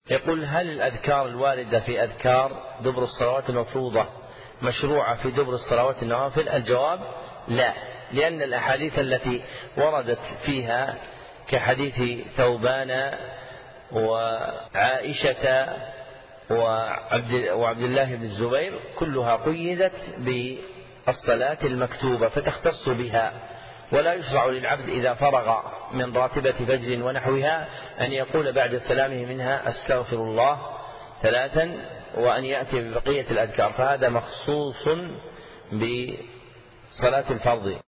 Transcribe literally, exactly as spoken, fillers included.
يقول: هل الأذكار الواردة في أذكار دبر الصلوات المفروضة مشروعة في دبر الصلوات النوافل؟ الجواب: لا، لأن الأحاديث التي وردت فيها كحديث ثوبان وعائشة وعبد الله بن الزبير كلها قيدت بالصلاة المكتوبة فتختص بها، ولا يشرع للعبد إذا فرغ من راتبة فجر ونحوها أن يقول بعد سلامه منها: أستغفر الله ثلاثا، وأن يأتي ببقية الأذكار، فهذا مخصوص بصلاة الفرض.